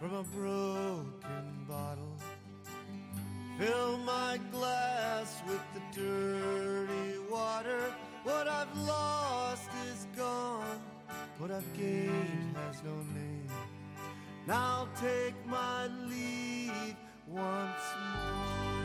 from a broken bottle. Fill my glass with the dirty water. What I've lost is gone. What I've gained has no name. Now I'll take my leave once more.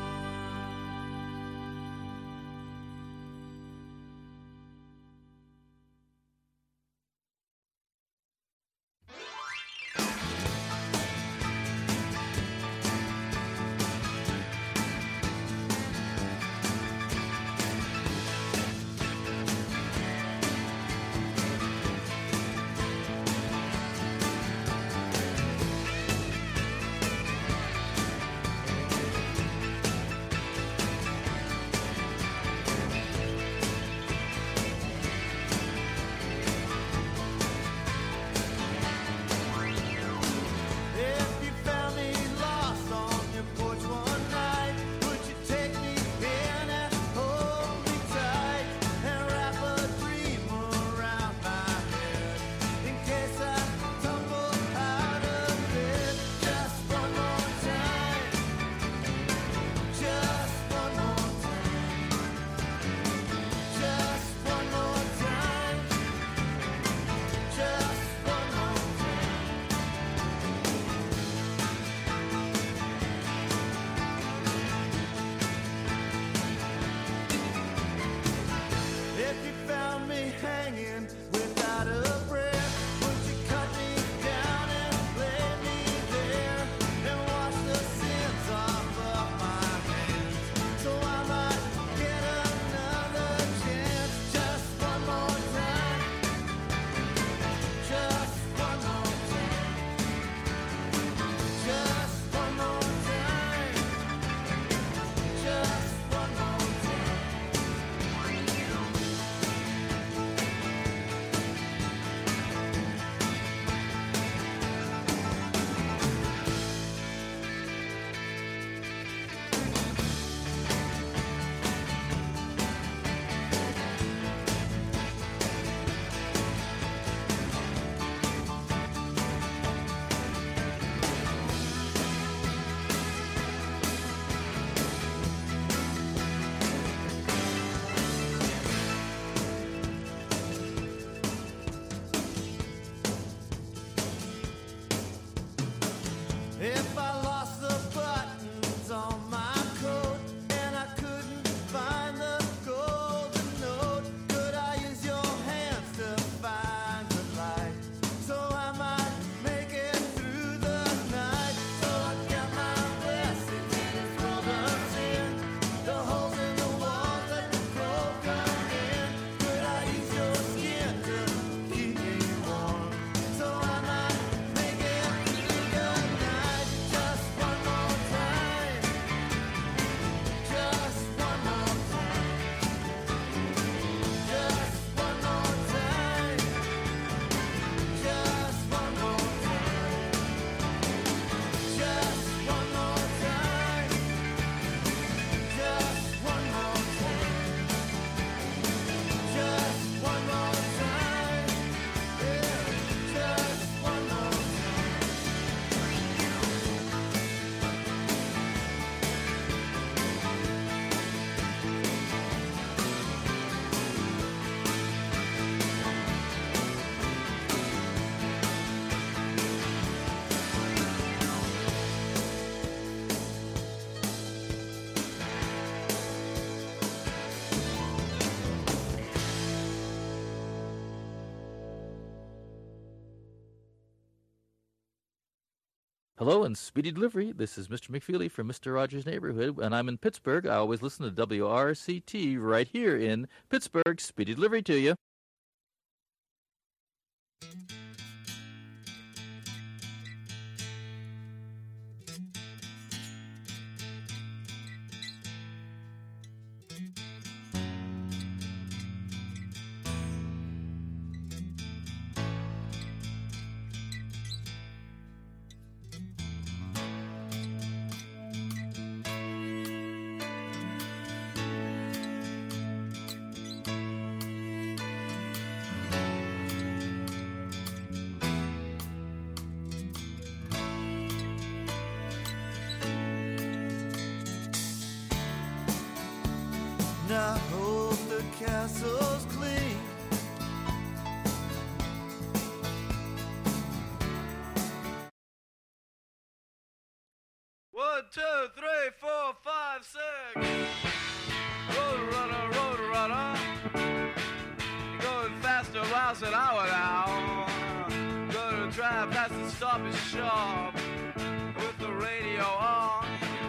If I lost the buttons on my coat and I couldn't find the golden note, could I use your hands to find the light? So I might make it through the night. So I got my blessings in this world of sin, the holes in the walls that the cold come in. Could I use your skin to keep me warm? So I might make it through the night. Just one more time. Just one more time. Just one more time. Just one more time. Just one more time. Just one more time. Just one more time. Yeah, just one more time. Hello and speedy delivery. This is Mr. McFeely from Mr. Rogers' Neighborhood, and I'm in Pittsburgh. I always listen to WRCT right here in Pittsburgh. Speedy delivery to you. I hope the castle's clean. One, two, three, four, five, six. Road runner. You're going faster miles an hour now. Gonna drive past the Stop and Shop with the radio on.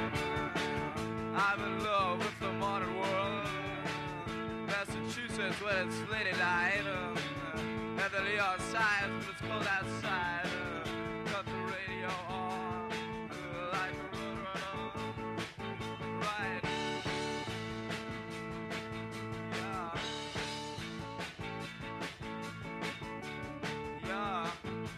I'm in love with the modern world. Massachusetts when it's late at night. And the neon signs when it's cold outside. Got the radio on like a road runner. Right. Yeah. Yeah.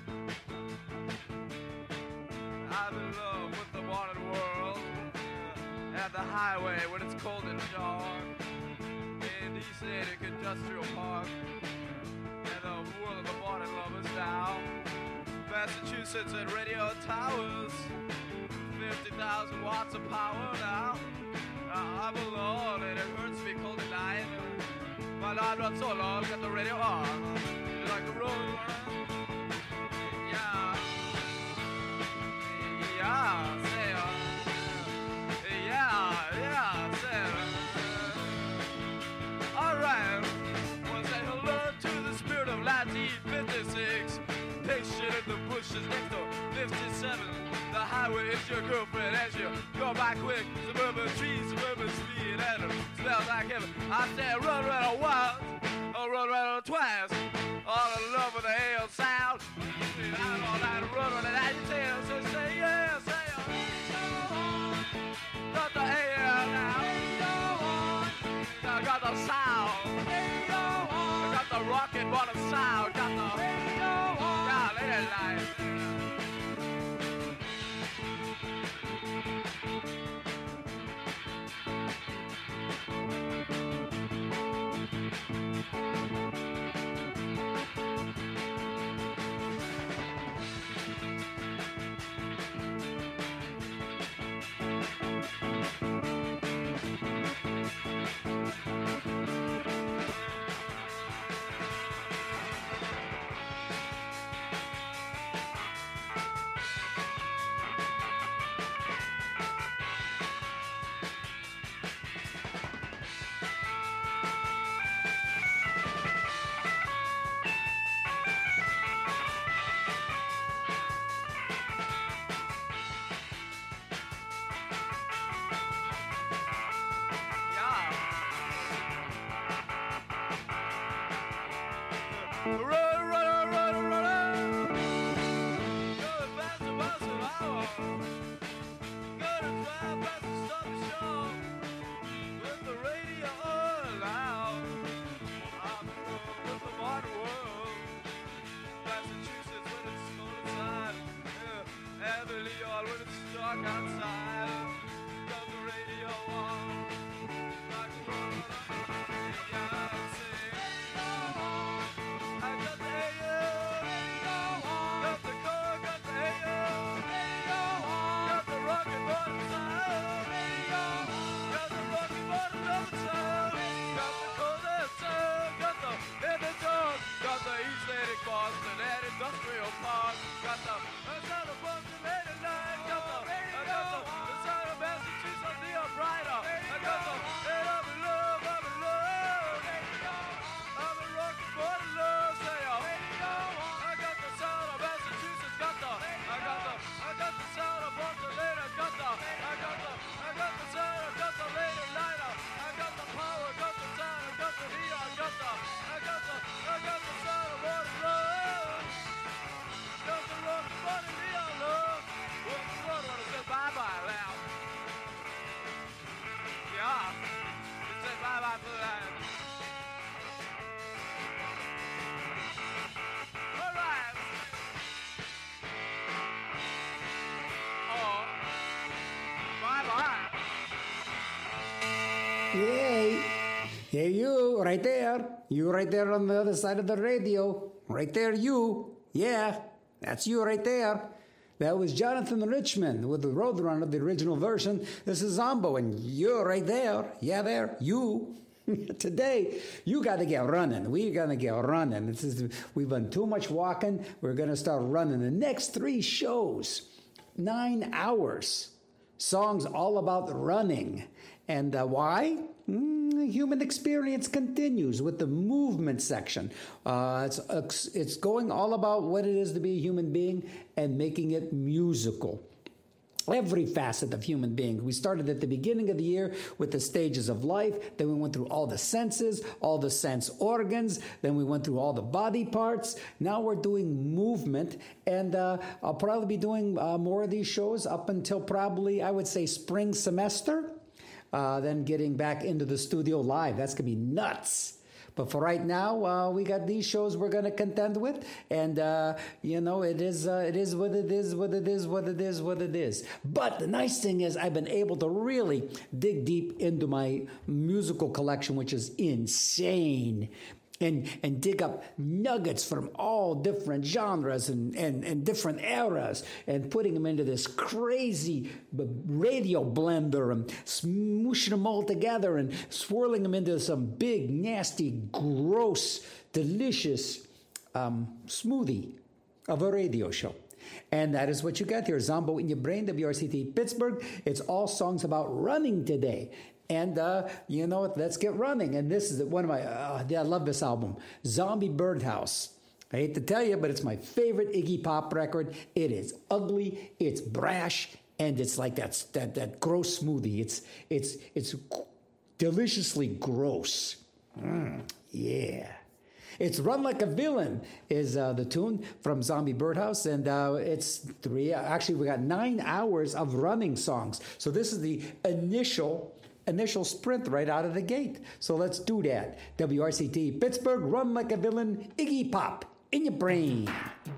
I'm in love with the modern world. At the highway when it's cold and dark. In East Attic Industrial Park. And the world of the modern lovers now. Massachusetts and radio towers. 50,000 watts of power now. I'm alone and it hurts me cold at night. My night runs so long, got the radio on. Like a road runner. Yeah. Yeah, say yeah, say alright. Wanna say hello to the spirit of 1956. Patient in the bushes next door, 57. The highway is your girlfriend as you go by quick. Suburban trees, suburban speed, and it smells like heaven. I say run once, or run twice. All in love with the hail sound. I'm all night run at your tail. So say yeah, say got the air now. I got the sound. I got the rocket bottom sound. Got the yeah, lady life. Yay! Hey, you, right there. You right there on the other side of the radio. Right there, you. Yeah, that's you right there. That was Jonathan Richman with the Roadrunner, the original version. This is Zombo, and you're right there. Yeah, there, you. Today, you got to get running. We're going to get running. We've done too much walking. We're going to start running. The next 3 shows, 9 hours. Songs all about running. And why? Human experience continues with the movement section. It's going all about what it is to be a human being and making it musical. Every facet of human being. We started at the beginning of the year with the stages of life. Then we went through all the senses, all the sense organs. Then we went through all the body parts. Now we're doing movement. And I'll probably be doing more of these shows up until probably, I would say, spring semester. Then getting back into the studio live. That's going to be nuts. But for right now, we got these shows we're going to contend with. And, it is what it is, what it is, what it is, what it is. But the nice thing is I've been able to really dig deep into my musical collection, which is insane. And dig up nuggets from all different genres and different eras and putting them into this crazy radio blender and smooshing them all together and swirling them into some big, nasty, gross, delicious smoothie of a radio show. And that is what you got here. Zombo in Your Brain, WRCT Pittsburgh. It's all songs about running today. And, let's get running. And this is one of my, I love this album, Zombie Birdhouse. I hate to tell you, but it's my favorite Iggy Pop record. It is ugly, it's brash, and it's like that gross smoothie. It's deliciously gross. Yeah. It's Run Like a Villain is the tune from Zombie Birdhouse, and it's we got 9 hours of running songs. So this is the initial sprint right out of the gate. So let's do that. WRCT Pittsburgh, Run Like a Villain, Iggy Pop in your brain.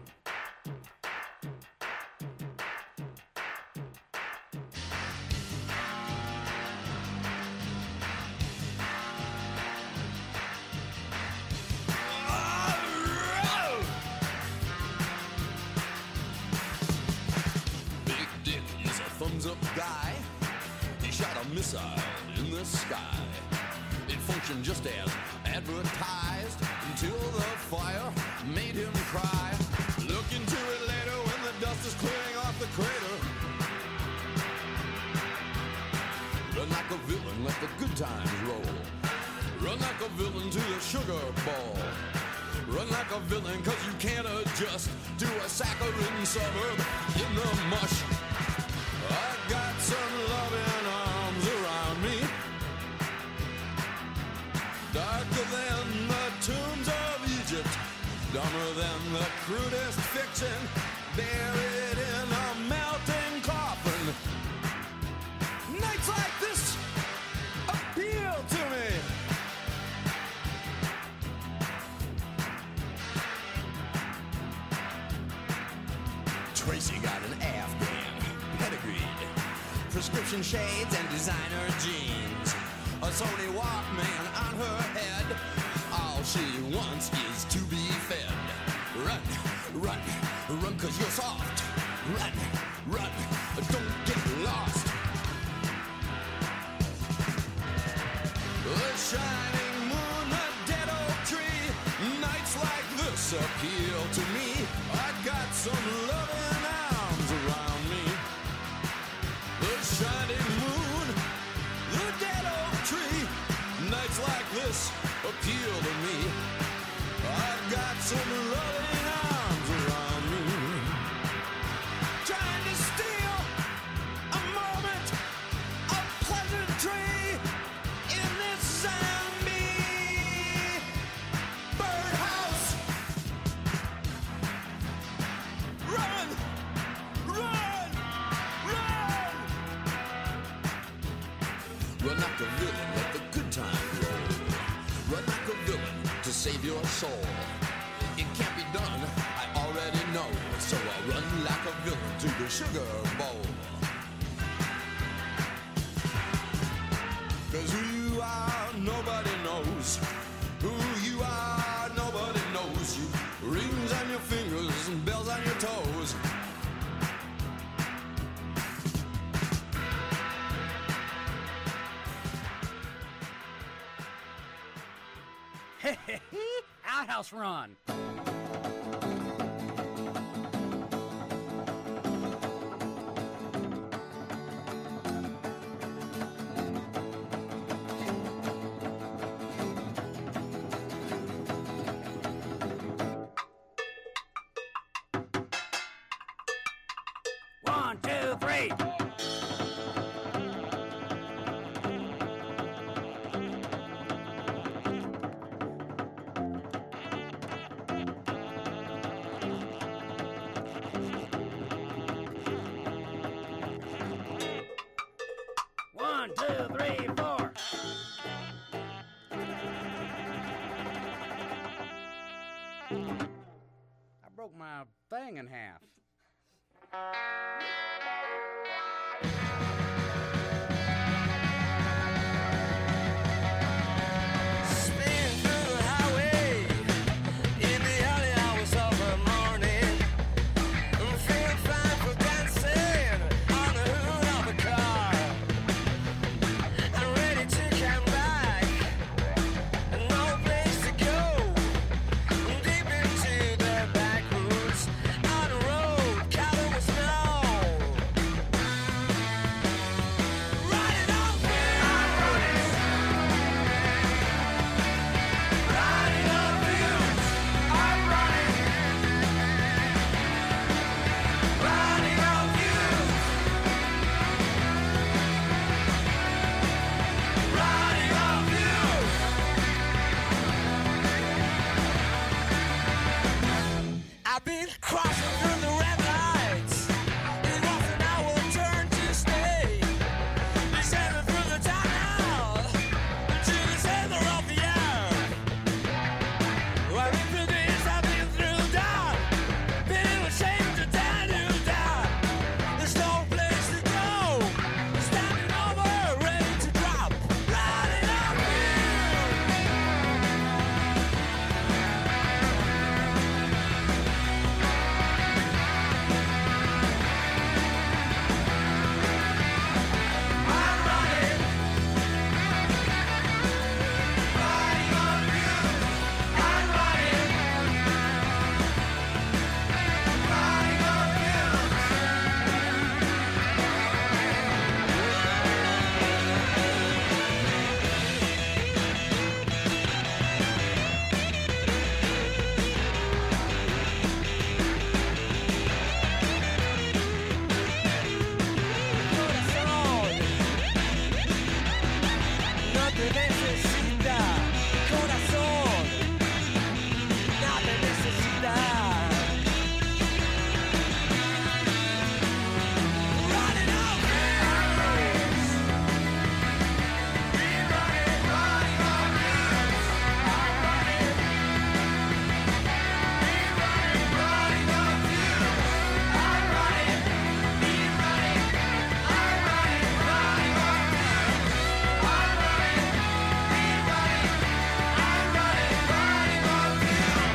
Big Dick is a thumbs-up guy. He shot a missile in the sky. It functioned just as advertised until the fire made him cry. Look into it later when the dust is clearing off the crater. Run like a villain, let the good times roll. Run like a villain to the sugar bowl. Run like a villain cause you can't adjust to a saccharine suburb in the mush. I got some loving arms around me, darker than the tombs of Egypt, dumber than the crudest fiction, buried in a melting coffin. Nights like this appeal to me. Tracy got an Afghan pedigreed, prescription shades and designer jeans, a Sony Walkman on her head. All she wants is to be fed. Run, run, run cause you're soft. Run, run, don't get lost. The shining moon, the dead oak tree, nights like this appeal to me. I got some loving arms around me. The shining moon, the dead oak tree, nights like this appeal to me. I've got some loving arms around me, trying to steal a moment of pleasantry in this zombie birdhouse. Run, run, run. Run like a villain, let the good times roll. Run like a villain to save your soul. It can't be done, I already know. So I run like a villain to the sugar bowl. Cause who you are, nobody knows. Who you are, nobody knows you. Rings on your fingers and bells on your toes. Outhouse Run. One, two, three. One, two, three, four. I broke my thing in half. Spinning through the highway in the early hours of the morning. I'm feeling fine for dancing on the hood of a car. I'm ready to come back, no place to go. Deep into the backwoods on the road, covered with snow. Riding on fumes, riding on fumes. I'm running, riding on fumes, riding on fumes. I've been crossing through the red lights. It was an hour turn to stay. Descending through the tunnel to the center of the earth. I've been through this, I've been through that. Been ashamed to tell you that there's no place to go. Standing over, ready to drop. Riding on no te necesita, corazón, no te necesita. Running on fumes, be running on fumes. I'm running, be running on fumes. I'm running, be running, I'm running on fumes. I'm running, be running, I'm running on fumes.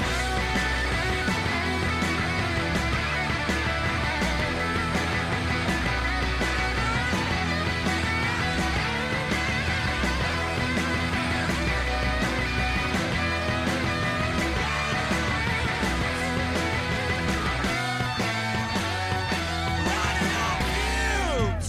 Running on fumes.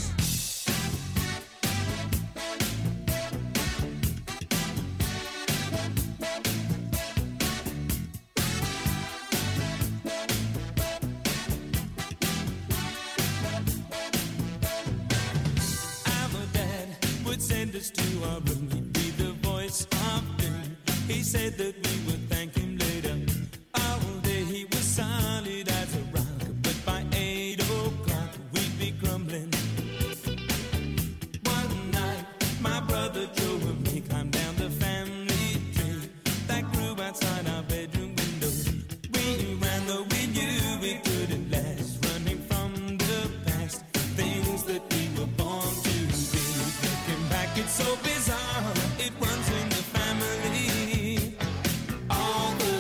Our dad would send us to our room. He'd be the voice of doom. He said that we would thank him later. All day he was solid as a rock, but by 8 o'clock we'd be grumbling. One night, my brother Joe and me climbed down the family tree that grew outside our bedroom window. We ran though we knew we couldn't last, running from the past, things that we were born to be. Looking back, it's so bizarre, it runs in the family. All the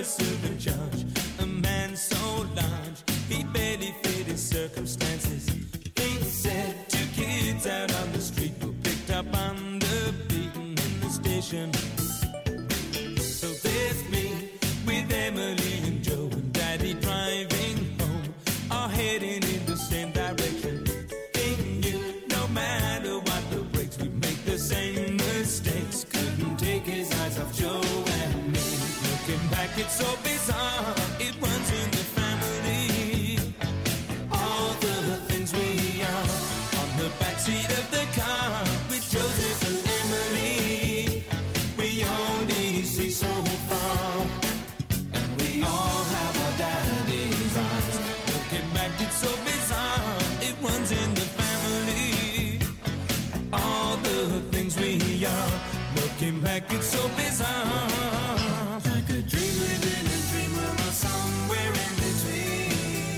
a silver charge. A man so large, he barely fit his circumstances. He said 2 kids out on the street were picked up on the beaten in the station. So there's me with Emily and Joe and Daddy driving home, all heading in the same direction. He knew no matter what the brakes, we'd make the same mistakes. Couldn't take his eyes off Joe and me. Looking back, it's so bizarre. It runs in the family. All the things we are on the backseat of the car with Joseph and Emily. We only see so far, and we all have our daddy's eyes. Looking back, it's so bizarre. It runs in the family. All the things we are. Looking back, it's so bizarre. Like a dream within a dream, or somewhere in between.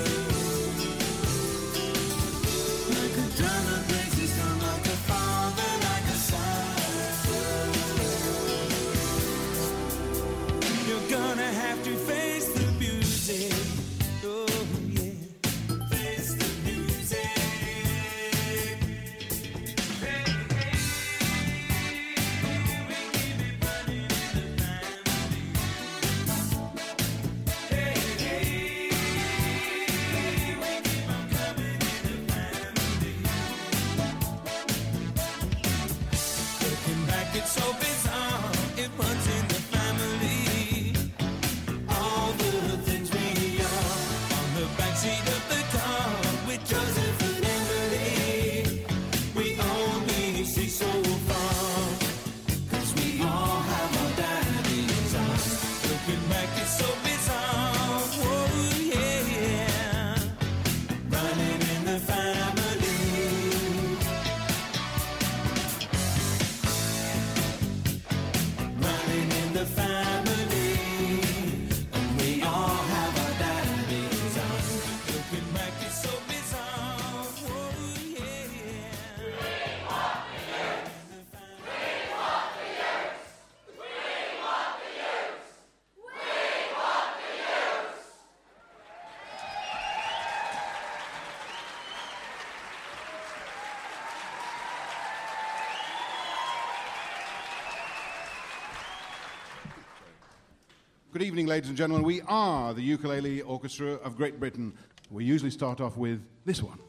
Like a drum that breaks his gun, like a father, like a son. You're gonna have to face the music. Oh yeah, face the music. Looking back, it's so bizarre. It runs in the family. All the things we are on the backseat of the car with Joseph and Emily. We only see so far, 'cause we all have our daddy's eyes. Looking back, it's so bizarre. Oh yeah, running in the family. Running in the family, and we all have our daddy's eyes. Looking back, it's so bizarre. Oh yeah. Good evening, ladies and gentlemen. We are the Ukulele Orchestra of Great Britain. We usually start off with this one.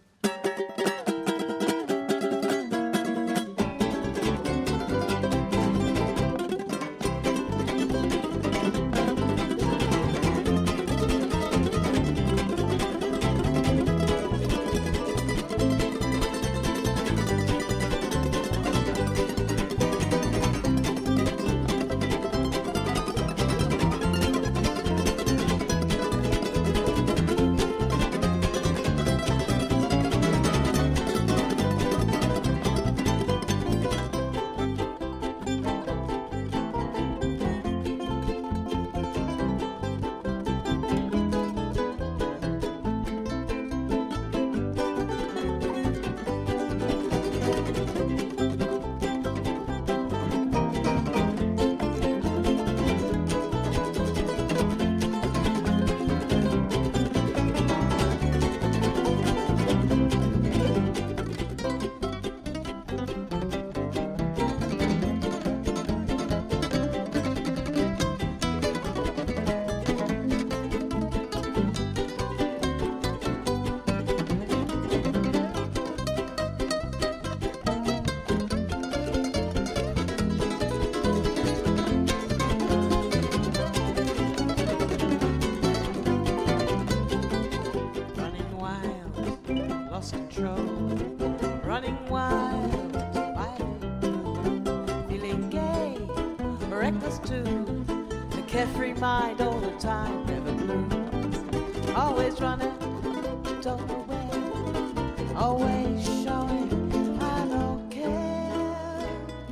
carefree mind all the time, never blue. Always running, don't know where. Always showing I don't care.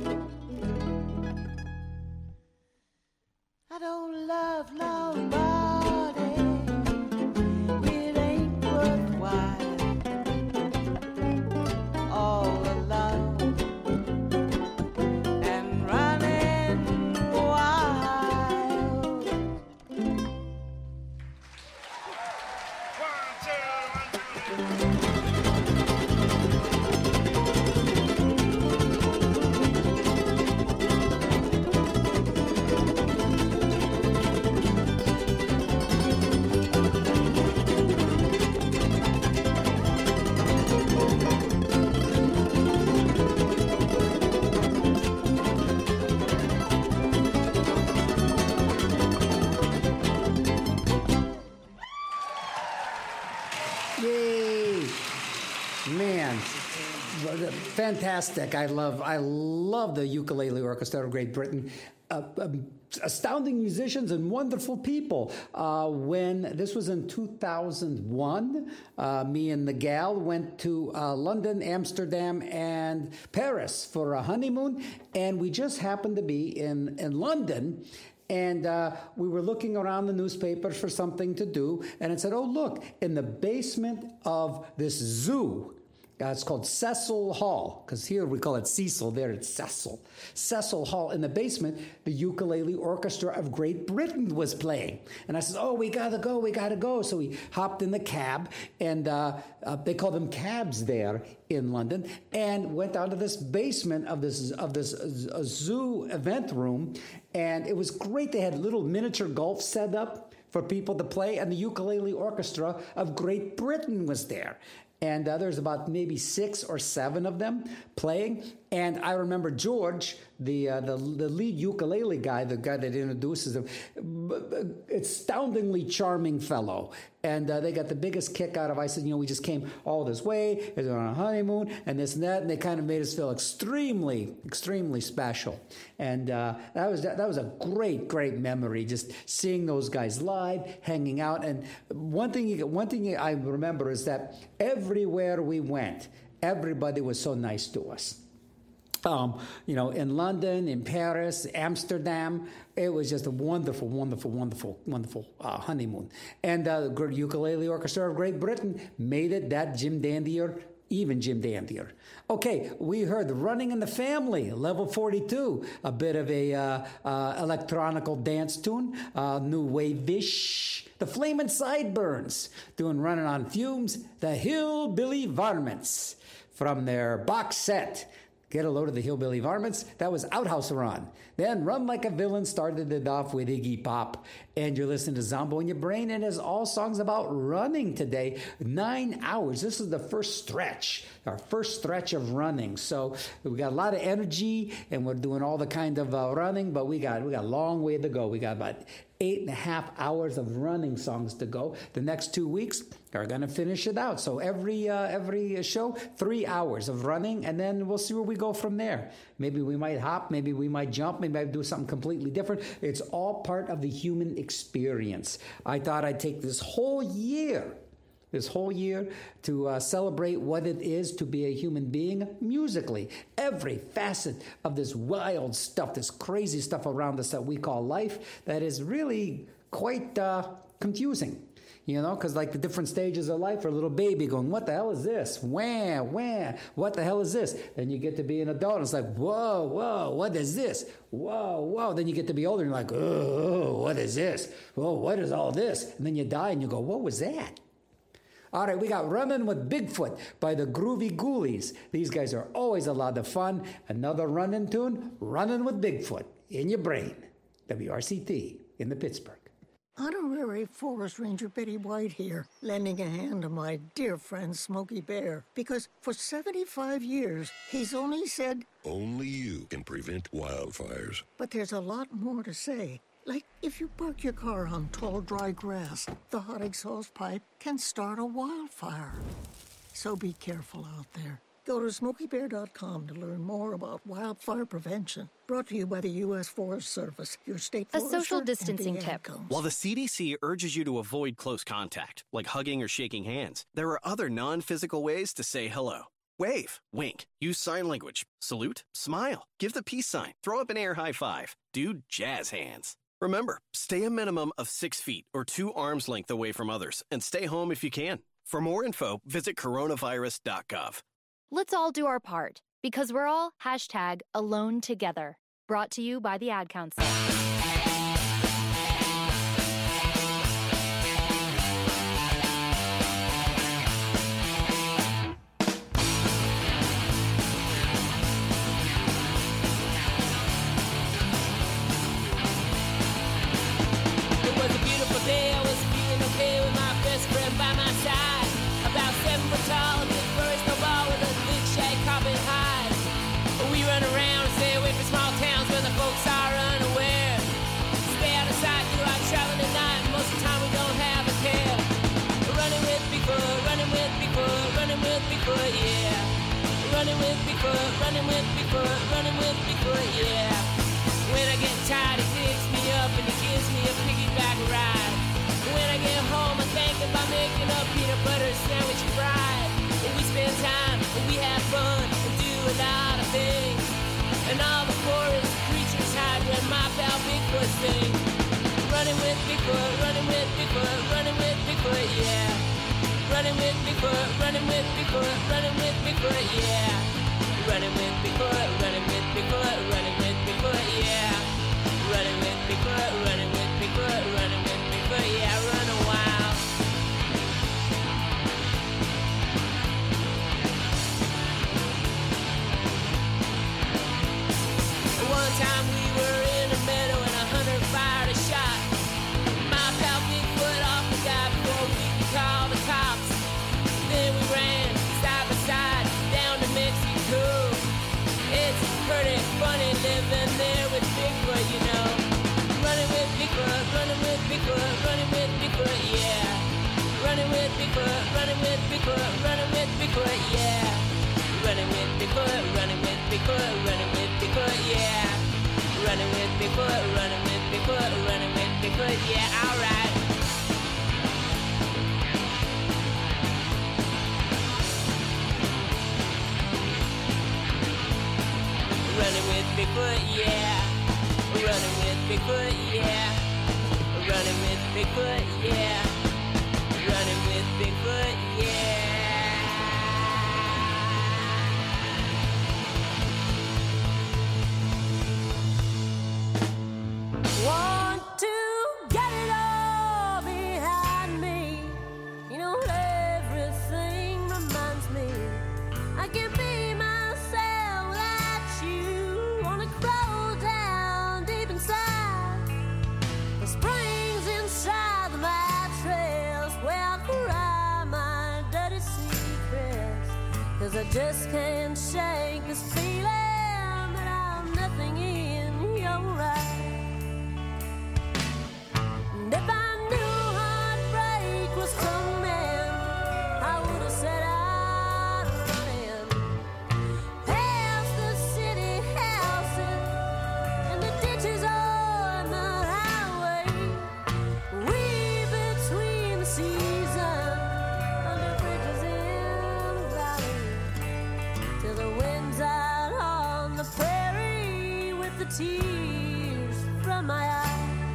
I don't love nobody. It ain't worthwhile. All alone and running wild. man. Fantastic. I love the Ukulele Orchestra of Great Britain. Astounding musicians and wonderful people. When this was in 2001, me and the gal went to London, Amsterdam, and Paris for a honeymoon, and we just happened to be in London. And we were looking around the newspapers for something to do, and it said, oh, look, in the basement of this zoo, it's called Cecil Hall, because here we call it Cecil, there it's Cecil. Cecil Hall, in the basement, the Ukulele Orchestra of Great Britain was playing. And I said, oh, we gotta go. So we hopped in the cab, and they call them cabs there in London, and went down to this basement of this zoo event room, and it was great. They had little miniature golf set up for people to play, and the Ukulele Orchestra of Great Britain was there. And there's about maybe 6 or 7 of them playing. And I remember George, the lead ukulele guy, the guy that introduces them, astoundingly charming fellow. And they got the biggest kick out of, I said, we just came all this way, we were on a honeymoon, and this and that, and they kind of made us feel extremely, extremely special. And that was a great, great memory, just seeing those guys live, hanging out. And one thing I remember is that everywhere we went, everybody was so nice to us. In London, in Paris, Amsterdam, it was just a wonderful, wonderful, wonderful, wonderful honeymoon. And the Ukulele Orchestra of Great Britain made it that Jim Dandier, even Jim Dandier. Okay, we heard Running in the Family, Level 42, a bit of a electronical dance tune, new wave-ish. The Flamin' Sideburns, doing Running on Fumes. The Hillbilly Varmints, from their box set, Get a Load of the Hillbilly Varmints. That was Outhouse Run. Then Run Like a Villain started it off with Iggy Pop. And you're listening to Zombo in Your Brain, and it's all songs about running today. 9 hours. This is the first stretch, our first stretch of running. So we got a lot of energy, and we're doing all the kind of running, but we got a long way to go. We got about 8.5 hours of running songs to go. The next 2 weeks are going to finish it out. So every show, 3 hours of running, and then we'll see where we go from there. Maybe we might hop, maybe we might jump, maybe I do something completely different. It's all part of the human experience. I thought I'd take this whole year to celebrate what it is to be a human being musically. Every facet of this wild stuff, this crazy stuff around us that we call life, that is really quite confusing. Because like the different stages of life, for a little baby going, what the hell is this? Wah, what the hell is this? Then you get to be an adult, and it's like, whoa, what is this? Whoa. Then you get to be older, and you're like, oh, what is this? Oh, what is all this? And then you die, and you go, what was that? All right, we got Runnin' with Bigfoot by the Groovy Ghoulies. These guys are always a lot of fun. Another running tune, Runnin' with Bigfoot, in your brain. WRCT in the Pittsburgh. Honorary Forest Ranger Betty White here, lending a hand to my dear friend Smokey Bear. Because for 75 years, he's only said, only you can prevent wildfires. But there's a lot more to say. Like, if you park your car on tall, dry grass, the hot exhaust pipe can start a wildfire. So be careful out there. Go to SmokeyBear.com to learn more about wildfire prevention. Brought to you by the U.S. Forest Service, your state forester, a social distancing tip. While the CDC urges you to avoid close contact, like hugging or shaking hands, there are other non-physical ways to say hello. Wave, wink, use sign language, salute, smile, give the peace sign, throw up an air high five, do jazz hands. Remember, stay a minimum of 6 feet or 2 arms length away from others, and stay home if you can. For more info, visit coronavirus.gov. Let's all do our part, because we're all #AloneTogether. Brought to you by the Ad Council. It was a beautiful day, I was feeling okay with my best friend by my side. About 7 foot tall, a big furry snowball with a thick shag carpet hide. We run around and stay away from small towns where the folks are unaware. Bigfoot, yeah. Running with Bigfoot, running with Bigfoot, running with Bigfoot, yeah. When I get tired, he picks me up and he gives me a piggyback ride. When I get home, I think about making a peanut butter sandwich and fried. And we spend time, and we have fun, and do a lot of things. And all the forest creatures hide when my pal Bigfoot sings. Running with Bigfoot, running with Bigfoot, running with Bigfoot, yeah. Running with Bigfoot, running with Bigfoot, running with Bigfoot, yeah. Running with Bigfoot, running with Bigfoot, running with Bigfoot, yeah. Running with Bigfoot, running with Bigfoot, running with Bigfoot, yeah. Run a while. One time we were in a meadow and a hunter fired a shot. My pal Bigfoot off the guy before we could call the cops. Then we ran side by side down to Mexico. It's pretty funny living there with Bigfoot, you know. Running with Bigfoot, running with Bigfoot, running with Bigfoot, yeah. Running with Bigfoot, running with Bigfoot, running with Bigfoot, yeah. Running with Bigfoot, running with Bigfoot, running with Bigfoot, yeah. Running with Bigfoot, running with Bigfoot, running with Bigfoot, yeah, alright. Running with Bigfoot, yeah. Running with Bigfoot, yeah. Running with Bigfoot, yeah. Running with Bigfoot, yeah. Want to get it all behind me. You know, everything reminds me I can be myself without you. Wanna crawl down deep inside the springs inside the mattress where I cry my dirty secrets. 'Cause I just can't shake this feeling that I'm nothing in your eyes. And if I knew heartbreak was coming, I would have set out running past the city houses and the ditches on the highway, way between the seasons, under bridges in the valley, till the wind's out on the prairie with the tears from my eyes.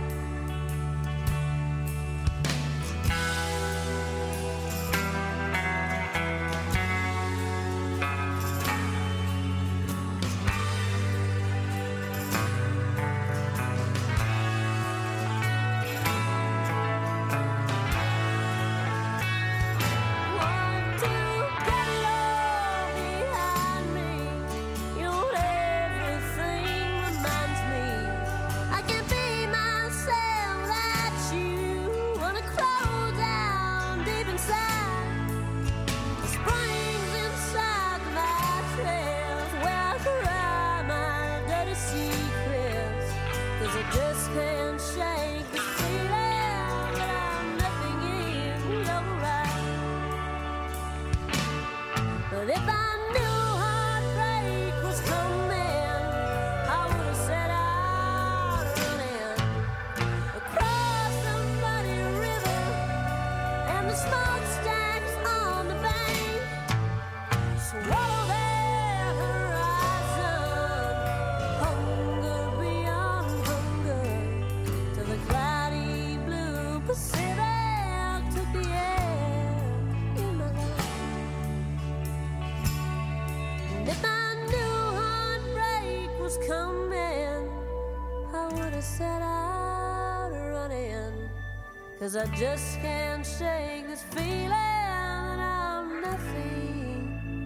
Want to get it all behind me. You know, everything reminds me I can be myself without you. Wanna crawl down deep inside the springs inside the mattress where I cry my dirty secrets. 'Cause I just can't shake this feeling that I'm nothing in your eyes. But if I knew heartbreak was coming, I would have set out running across the muddy river and the smokestacks on the bank. Swallow their horizon, hunger beyond hunger, till the cloudy blue Pacific took the air in my life. And if I knew heartbreak was coming, I would have set out running. 'Cause I just can't shake this feeling that I'm nothing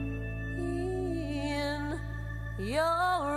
in your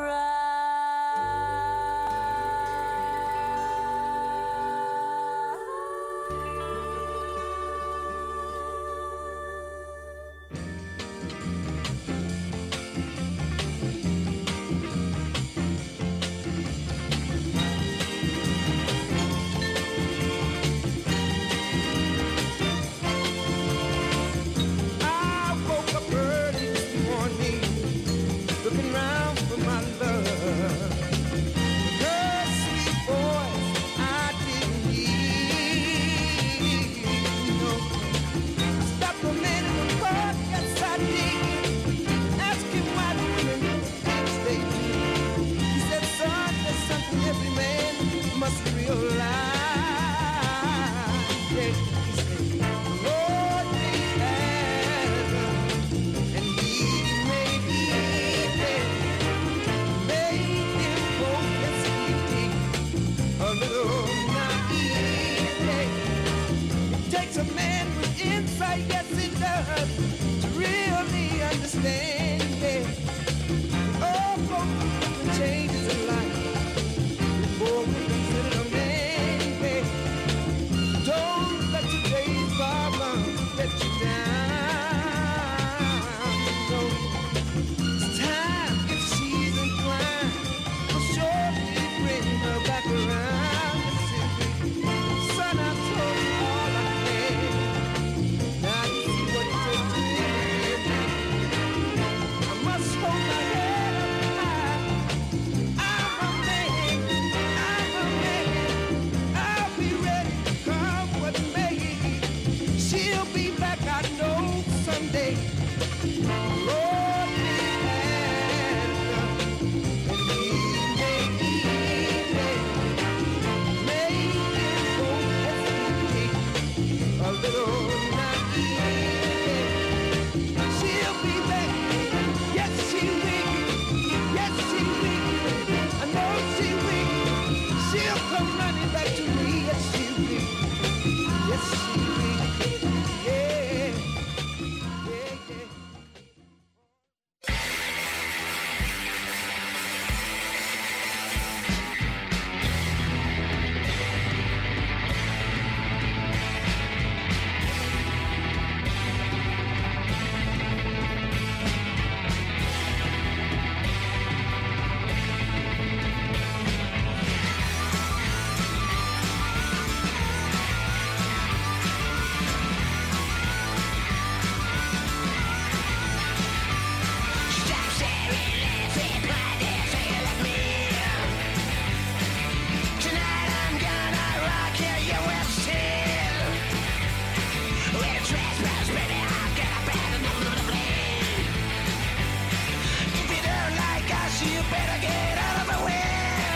better get out of my way.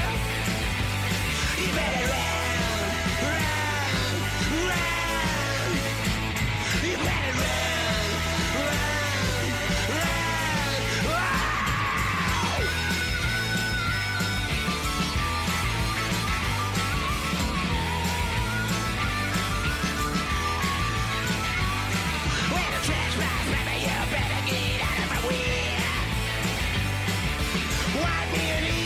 You better run, run, run. You better run, run, run. When the trash rise, baby, you better get out of my way. Wipe me an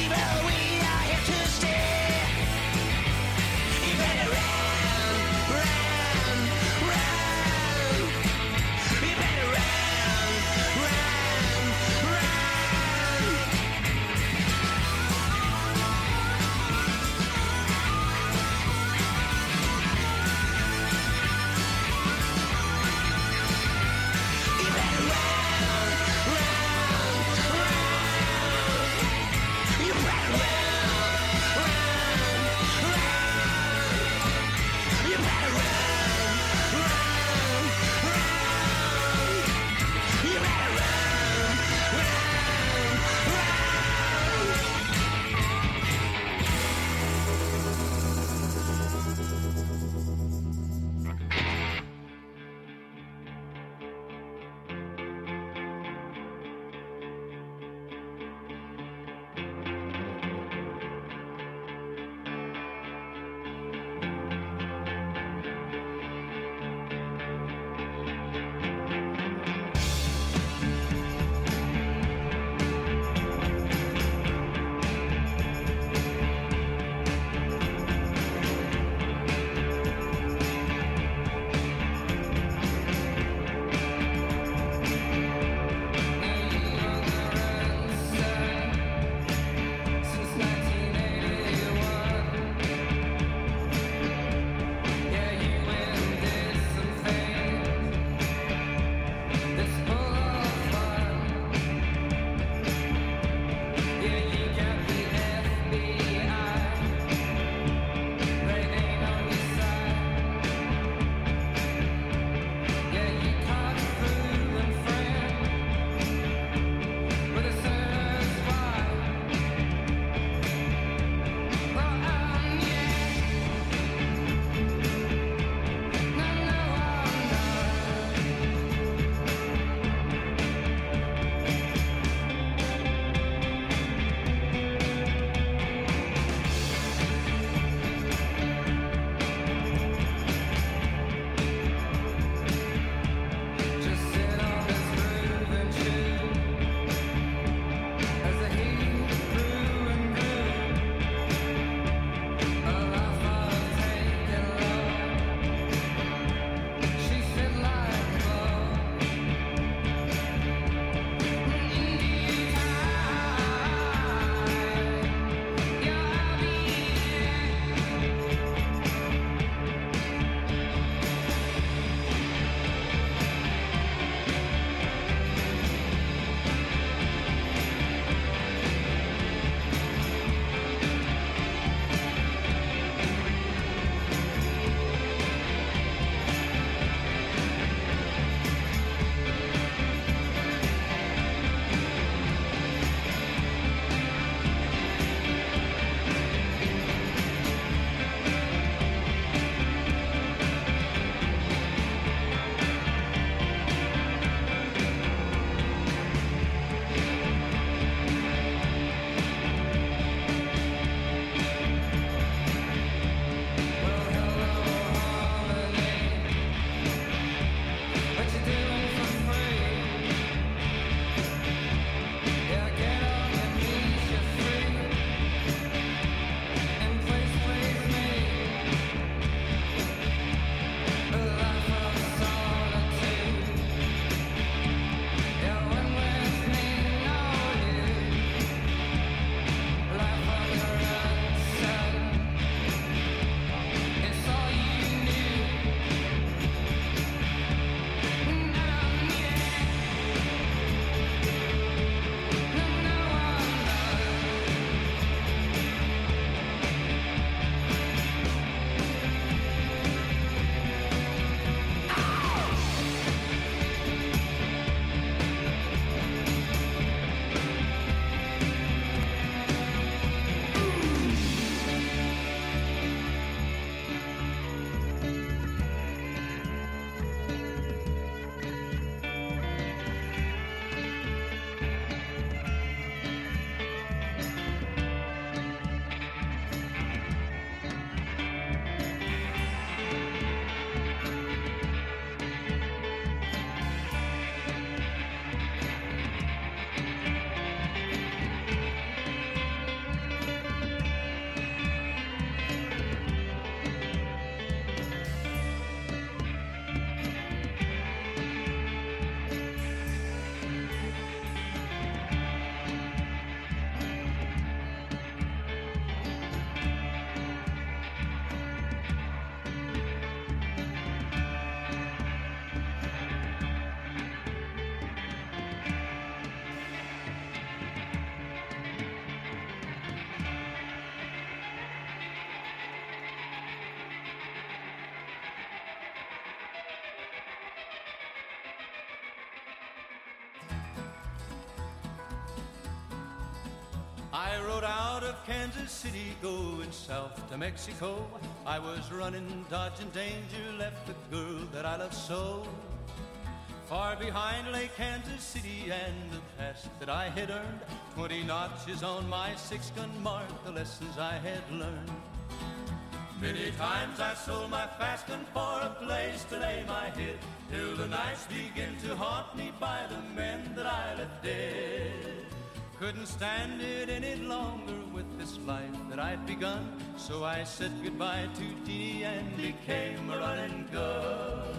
I rode out of Kansas City, going south to Mexico. I was running, dodging danger, left the girl that I love so. Far behind lay Kansas City and the past that I had earned. 20 notches on my 6-gun mark, the lessons I had learned. Many times I sold my fast gun for a place to lay my head, till the nights begin to haunt me by the men that I left dead. Couldn't stand it any longer with this life that I'd begun, so I said goodbye to Jeannie and became a running gun.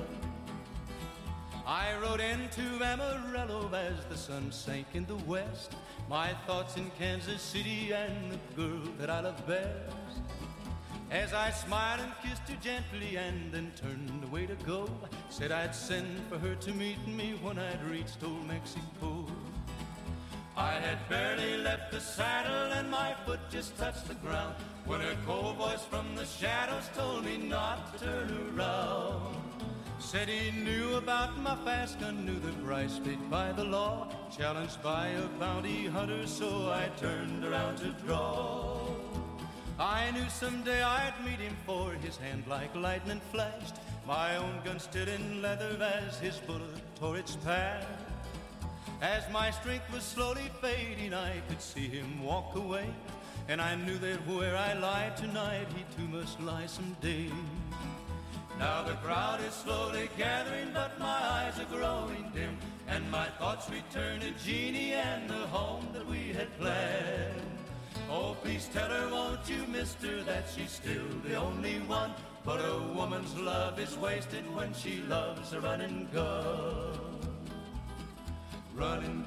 I rode into Amarillo as the sun sank in the west, my thoughts in Kansas City and the girl that I love best. As I smiled and kissed her gently and then turned away to go, said I'd send for her to meet me when I'd reached old Mexico. I had barely left the saddle and my foot just touched the ground, when a cold voice from the shadows told me not to turn around. Said he knew about my fast gun, knew the price paid by the law, challenged by a bounty hunter, so I turned around to draw. I knew someday I'd meet him, for his hand like lightning flashed, my own gun stood in leather as his bullet tore its path. As my strength was slowly fading, I could see him walk away, and I knew that where I lie tonight, he too must lie someday. Now the crowd is slowly gathering, but my eyes are growing dim, and my thoughts return to Jeannie and the home that we had planned. Oh, please tell her, won't you, mister, that she's still the only one, but a woman's love is wasted when she loves a running gun. Running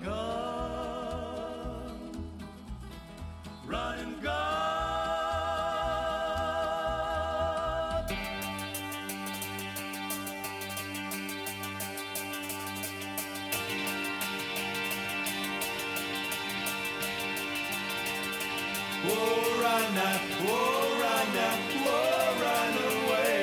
gun, running gun. Whoa, run now, whoa, run now, whoa, run away.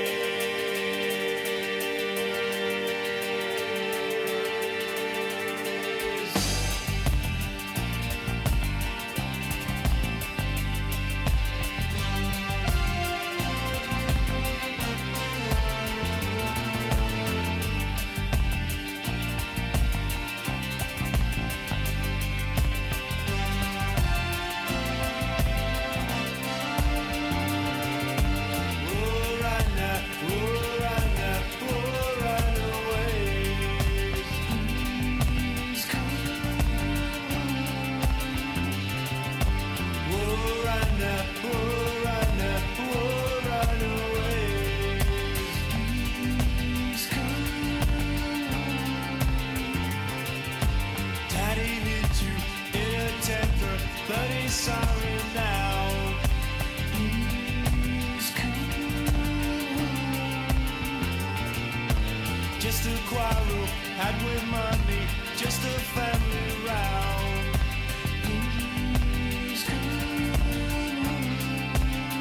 Just a quarrel had with money, just a family round. Please come home.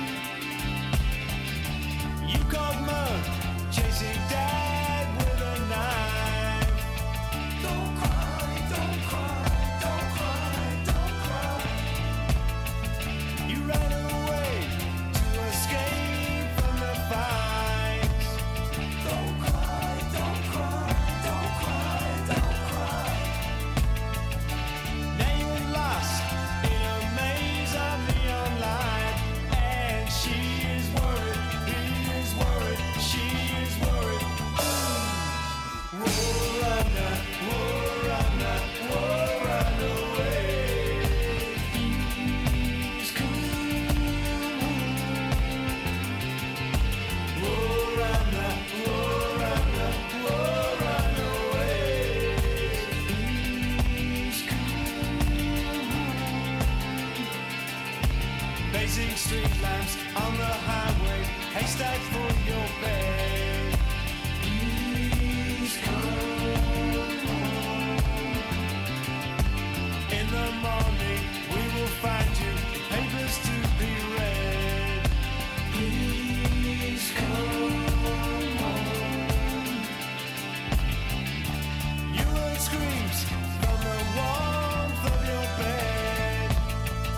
You called mom, chasing dad with a knife. Don't cry, don't cry, don't cry, don't cry. You ran away to escape from the fight. Don't cry, don't cry, don't cry, don't cry. Now you're lost in a maze of neon light, and she is worried, he is worried, she is worried. Whoa, run away. Please come home. Whoa, run away. Please come home. Blazing street lamps on the highway, haystack for your bed. Please come home. In the morning we will find you, the papers to be read. Please come home. You heard screams from the warmth of your bed.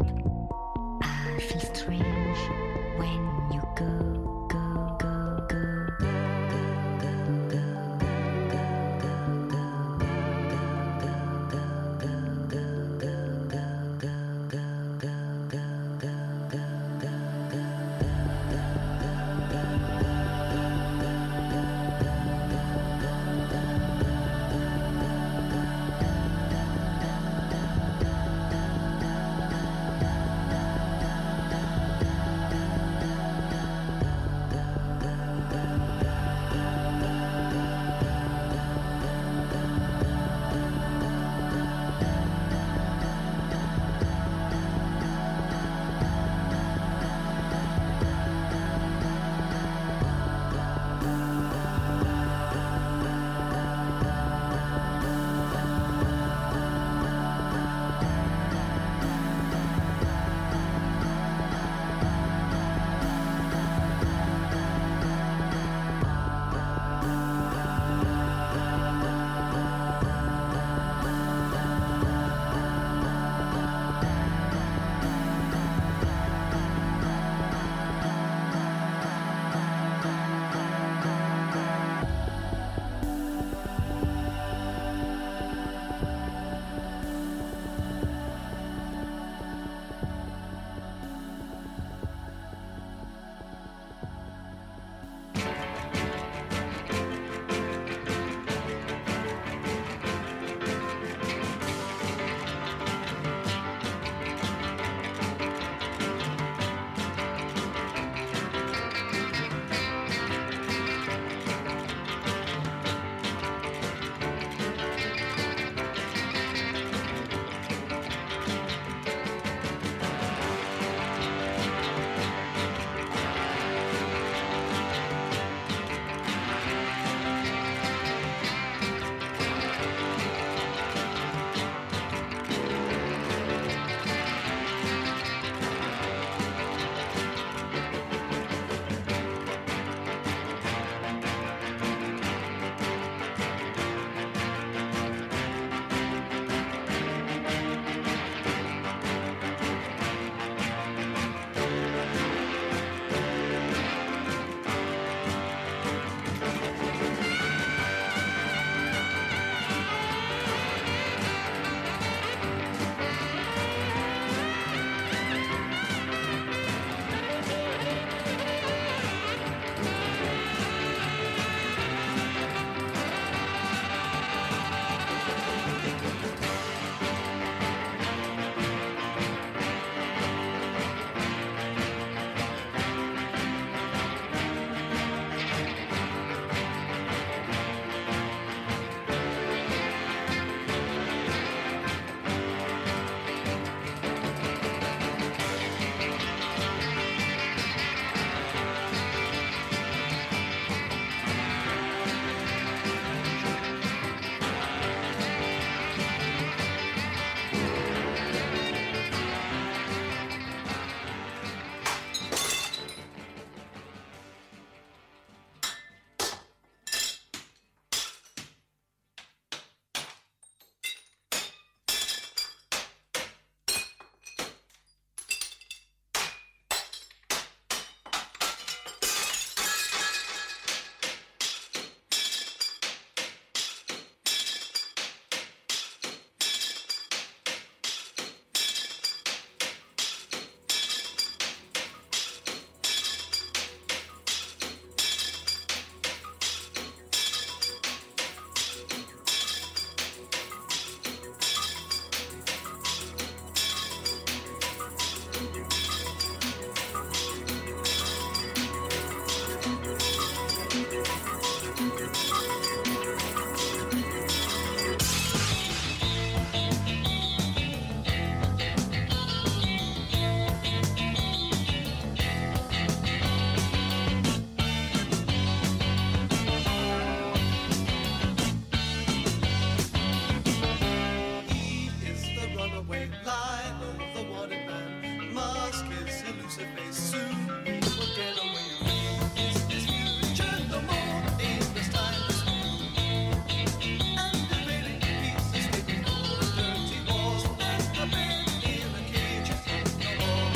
away, lie low, the wanted man. Mask his elusive face, soon he will get away. Is his future no more in this timeless view? And evading peace, escaping all the dirty walls, and the man in a cage is no more.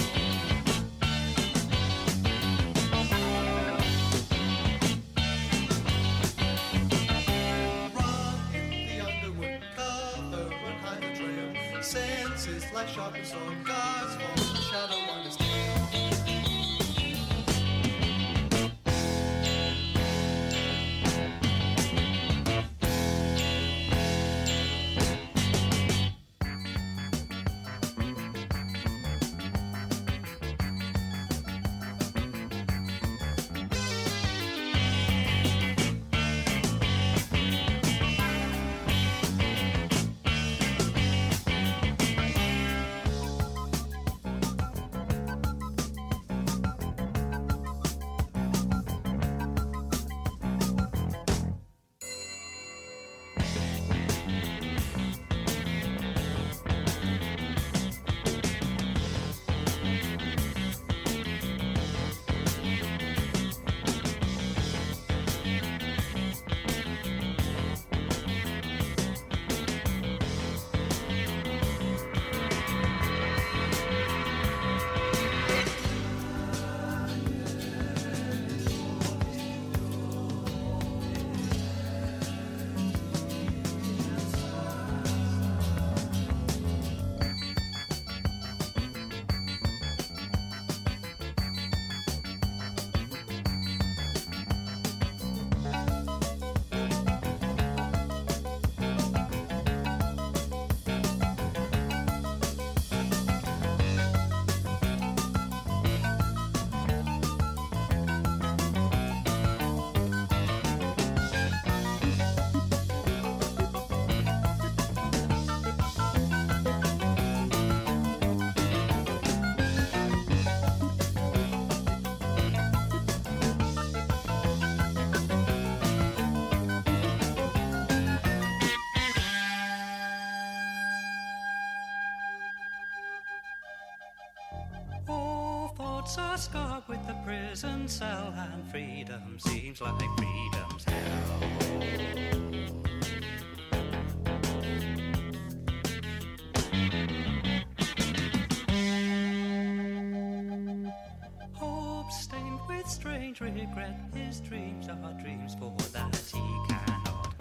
Run in the underwood, cover and hide the trail. Senses like sharp as sword, guards fall, the shadow on his tail. All thoughts are scarred with the prison cell, and freedom seems like freedom's hell. Hope stained with strange regret, his dreams are dreams for that he cannot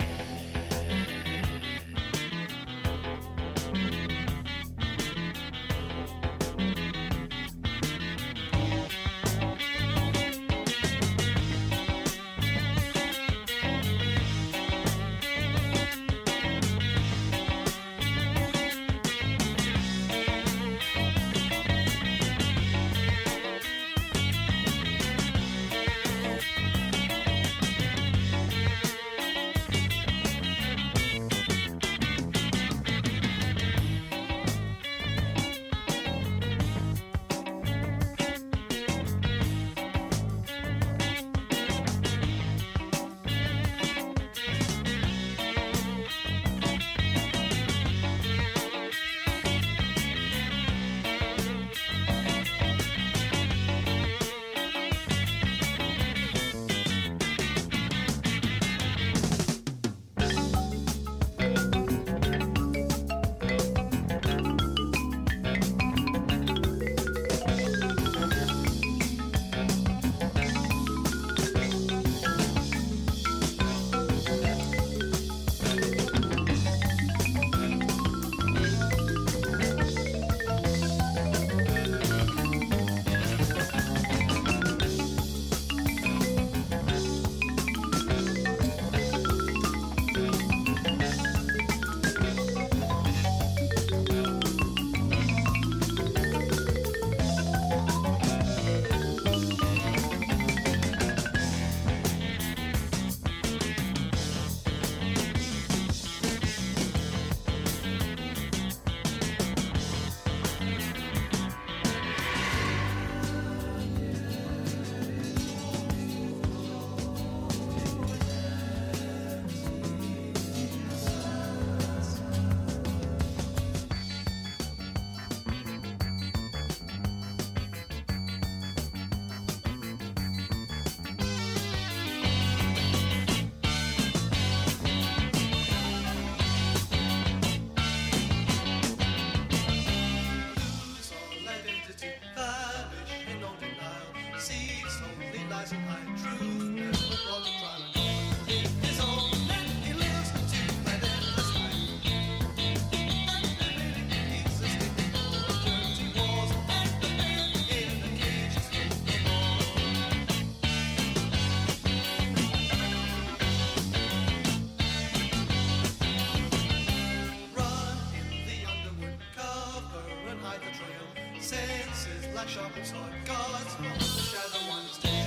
like sharpened sword, guards from the shadow on his tail.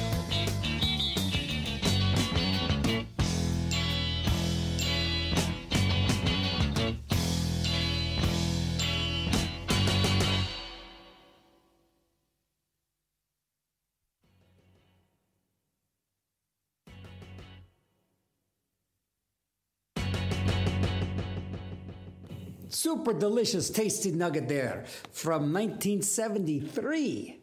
Super delicious, tasty nugget there from 1973.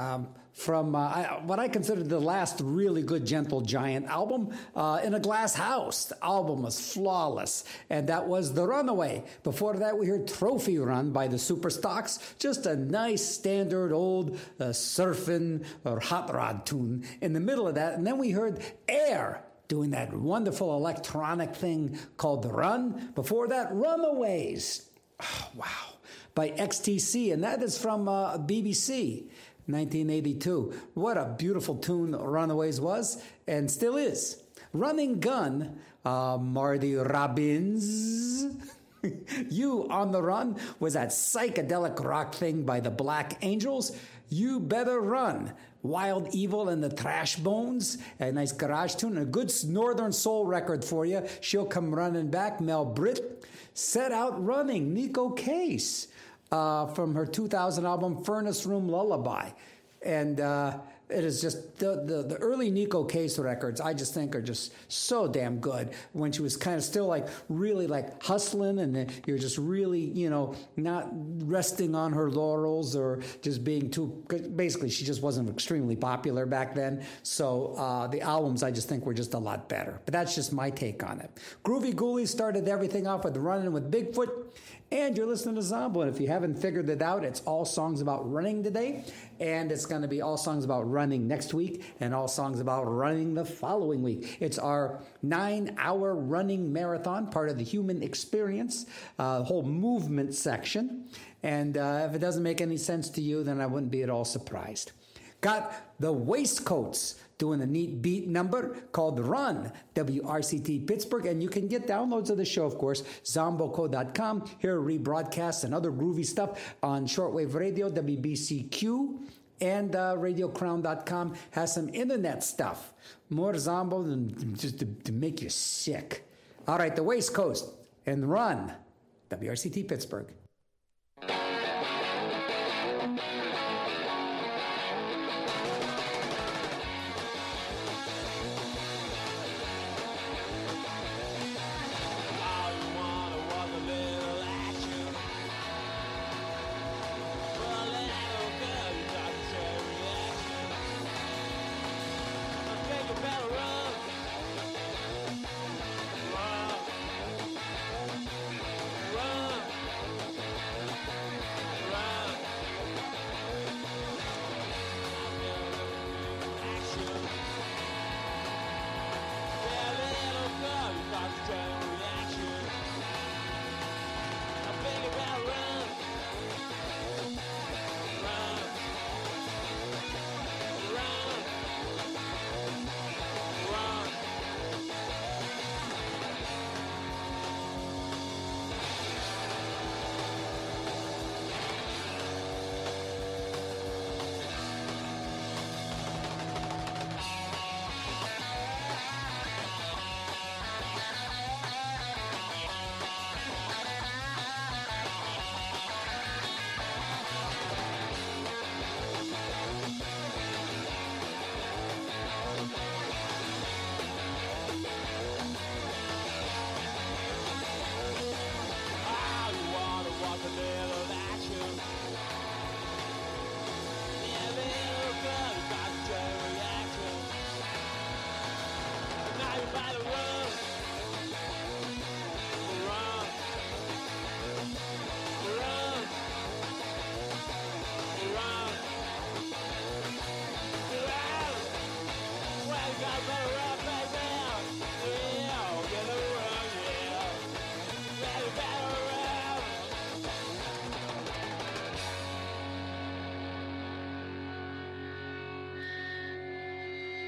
From what I consider the last really good Gentle Giant album, In a Glass House. The album was flawless, and that was The Runaway. Before that, we heard Trophy Run by the Superstocks, just a nice standard old surfing or hot rod tune in the middle of that. And then we heard Air doing that wonderful electronic thing called The Run. Before that, Runaways. Oh, wow. By XTC, and that is from BBC, 1982. What a beautiful tune Runaways was, and still is. Running Gun, Marty Robbins. You on the Run was that psychedelic rock thing by the Black Angels. You Better Run. Wild Evil and the Trash Bones, a nice garage tune, a good Northern Soul record for you. She'll Come Running Back, Mel Britt. Set Out Running, Nico Case, from her 2000 album Furnace Room Lullaby. And it is just the early Nico Case records, I just think are just so damn good. When she was kind of still like really like hustling, and you're just really, you know, not resting on her laurels or just being too, basically she just wasn't extremely popular back then. So the albums I just think were just a lot better. But that's just my take on it. Groovy Ghoulies started everything off with Running with Bigfoot. And you're listening to Zombo, and if you haven't figured it out, it's all songs about running today, and it's going to be all songs about running next week, and all songs about running the following week. It's our 9-hour running marathon, part of the human experience, whole movement section, and if it doesn't make any sense to you, then I wouldn't be at all surprised. Got the Waistcoats doing a neat beat number called Run, WRCT Pittsburgh, and you can get downloads of the show, of course, zomboco.com, hear rebroadcasts and other groovy stuff on shortwave radio, WBCQ, and radiocrown.com has some internet stuff. More Zombo than just to make you sick. All right, the Waistcoast and Run, WRCT Pittsburgh.